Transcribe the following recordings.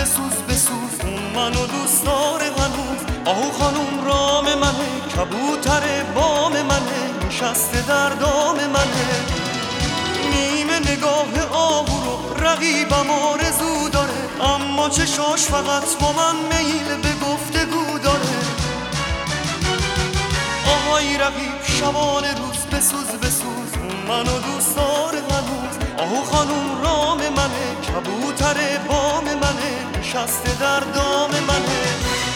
بسوز بسوز، اون منو دوست داره هنوز. آهو خانوم رام منه، کبوتر بام منه، نشسته در دام منه. نیمه نگاه آهو رو رقیبم آرزو داره، اما چشاش فقط با من میل به گفتگو داره. آهای رقیب شبان روز بسوز بسوز، اون منو دوست داره هنوز. آهو خانوم رام منه، کبوتر بام منه، نشسته در دام منه.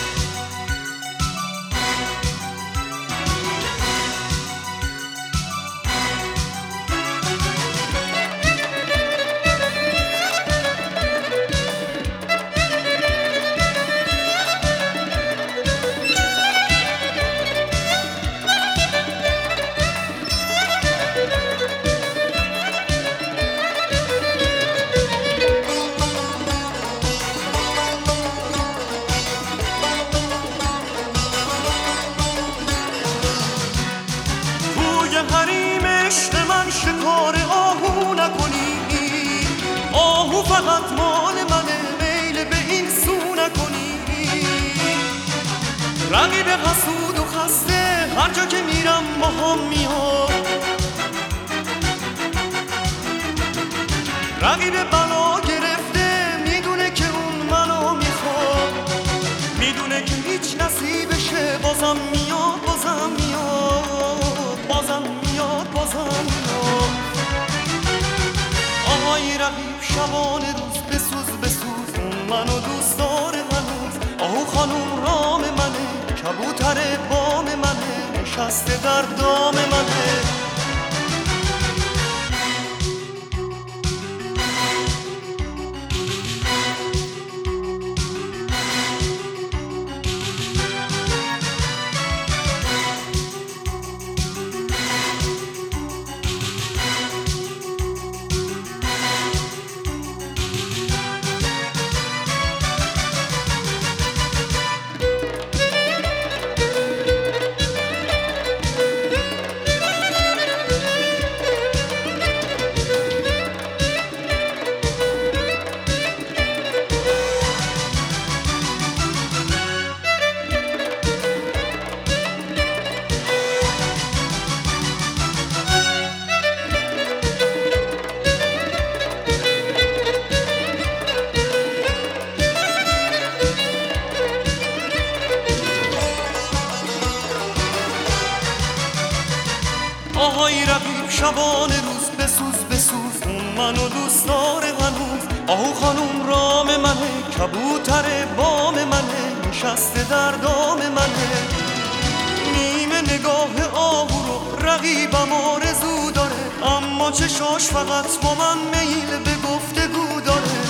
حریم عشق من شکار آهو نکنی، آهو فقط مال منه، میل به این سو نکنی. رقیب حسود و خسته هر جا که میرم با هم میاد، رقیب بلا گرفته میدونه که اون منو میخواد، میدونه که هیچ نصیبشه، بازم میاد بازم میاد بازم میاد بازم میاد. آهای رقیب شبان روز بسوز بسوز، اون منو دوست داره هنوز. آهو خانوم رام منه، کبوتر بام منه، نشسته در دام منه. آهای رقیب شبان روز بسوز بسوز، اون منو دوست داره هنوز. آهو خانوم رام منه، کبوتر بام منه، نشسته در دام منه. نیمه نگاه آهو رو رقیبم آرزو داره، اما چشاش فقط با من میل به گفتگو داره.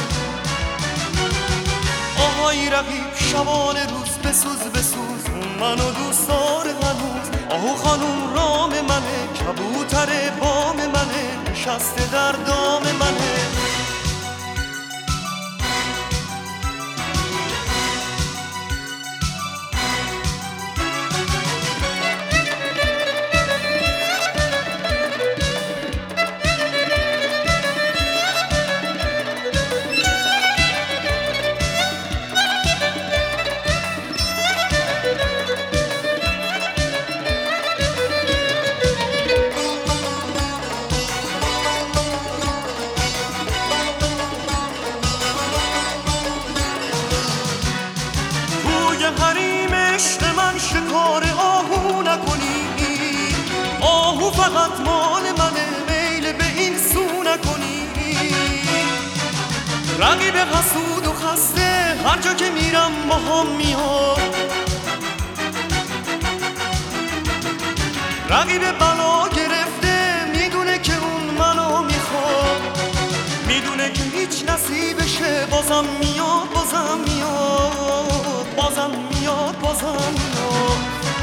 آهای رقیب شبان روز بسوز بسوز، اون منو دوست داره هنوز. آهو خانوم رام منه، کبوتر بام منه، نشسته در دام منه. حریم عشق من شکار آهو نکنی، آهو فقط مال منه، میل به این سو نکنی. رقیب حسود و خسته هر جا که میرم با هم میاد، رقیب بلا گرفته میدونه که اون منو میخواد، میدونه که هیچ نصیبشه، بازم میاد بازم میاد بازم میاد بازم میاد.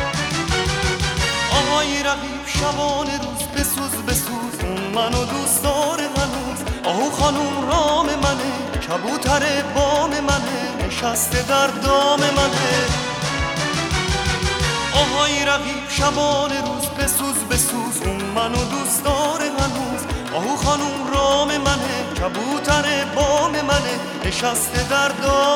آهای رقیب شبان روز بسوز بسوز، اون منو دوست داره هنوز. آهو خانوم رام منه، کبوتر بام منه، نشسته در دام منه. آهای رقیب شبان روز بسوز بسوز، اون منو دوست داره هنوز. آهو خانوم رام منه، کبوتر بام منه، نشسته در دام